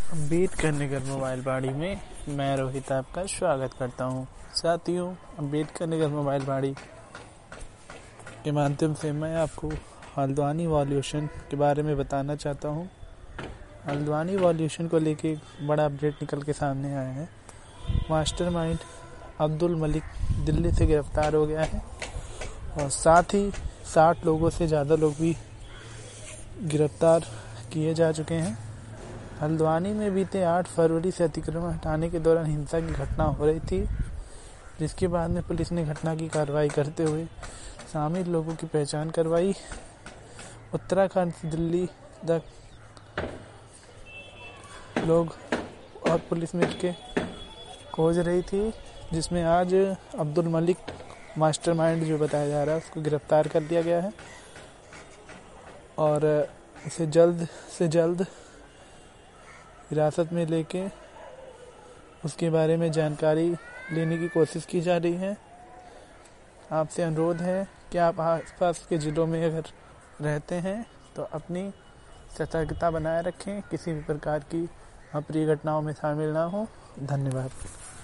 Ambedkar mobile बाड़ी में मैं रोहित आपका स्वागत करता हूं। साथियों, अम्बेडकर मोबाइल बाड़ी के माध्यम से मैं आपको हल्द्वानी वॉल्यूशन के बारे में बताना चाहता हूं। हल्द्वानी वॉल्यूशन को लेके एक बड़ा अपडेट निकल के सामने आया है। मास्टरमाइंड अब्दुल मलिक दिल्ली से गिरफ्तार हो गया है और साथ ही 60 लोगों से ज़्यादा लोग भी गिरफ्तार किए जा चुके हैं। हल्द्वानी में बीते 8 फरवरी से अतिक्रमण हटाने के दौरान हिंसा की घटना हो रही थी, जिसके बाद में पुलिस ने घटना की कार्रवाई करते हुए शामिल लोगों की पहचान करवाई। उत्तराखंड से दिल्ली तक लोग और पुलिस मिलकर खोज रही थी, जिसमें आज अब्दुल मलिक मास्टरमाइंड जो बताया जा रहा है उसको गिरफ्तार कर लिया गया है और इसे जल्द से जल्द हिरासत में लेके उसके बारे में जानकारी लेने की कोशिश की जा रही है। आपसे अनुरोध है कि आप आसपास के ज़िलों में अगर रहते हैं तो अपनी सतर्कता बनाए रखें, किसी भी प्रकार की अप्रिय घटनाओं में शामिल ना हो। धन्यवाद।